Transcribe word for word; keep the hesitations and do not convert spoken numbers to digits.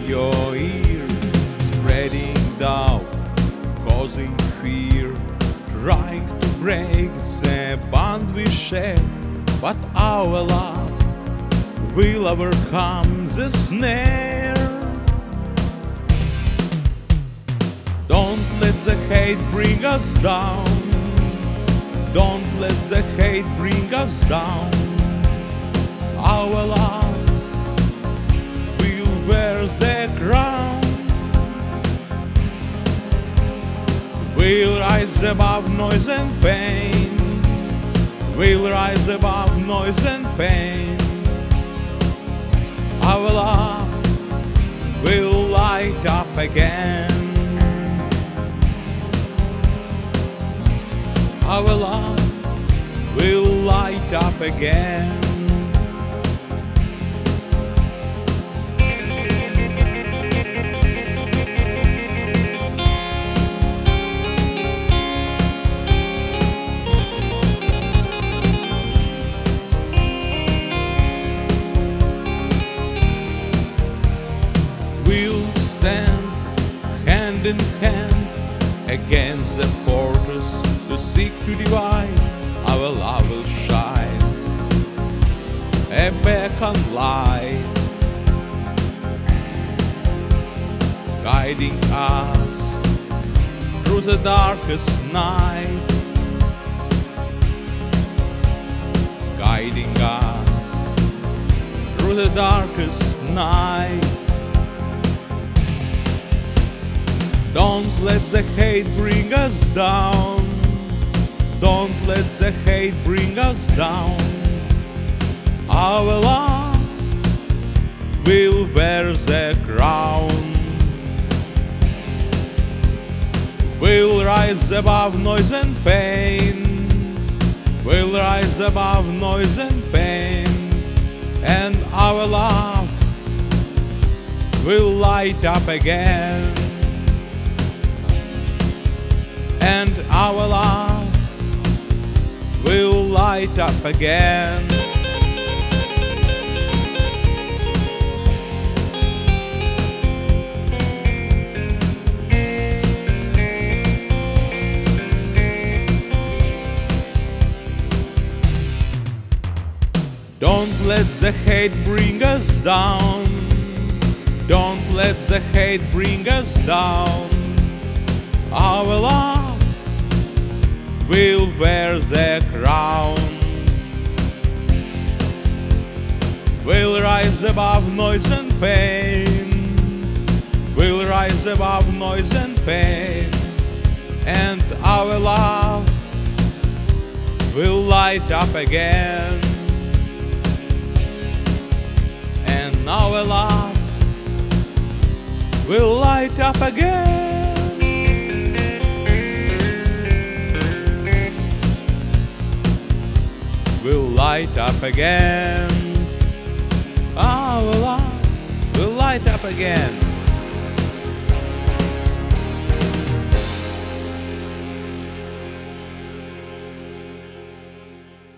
your ear, spreading doubt, causing fear, trying to break the bond we share. But our love will overcome the snare. Don't let the hate bring us down. Don't let the hate bring us down. Our love will wear the crown. We'll rise above noise and pain. We'll rise above noise and pain. Our love will light up again. Our love will light up again. We'll stand hand in hand against the fortress to seek to divide. Our love will shine, a beacon light, guiding us through the darkest night, guiding us through the darkest night. Don't let the hate bring us down. Don't let the hate bring us down. Our love will wear the crown. We'll rise above noise and pain. We'll rise above noise and pain. And our love will light up again. And our love will light up again. Don't let the hate bring us down. Don't let the hate bring us down. Our love will wear the crown. We'll rise above noise and pain. We'll rise above noise and pain. And our love will light up again. And our love will light up again. Will light up again. Our love will light up again.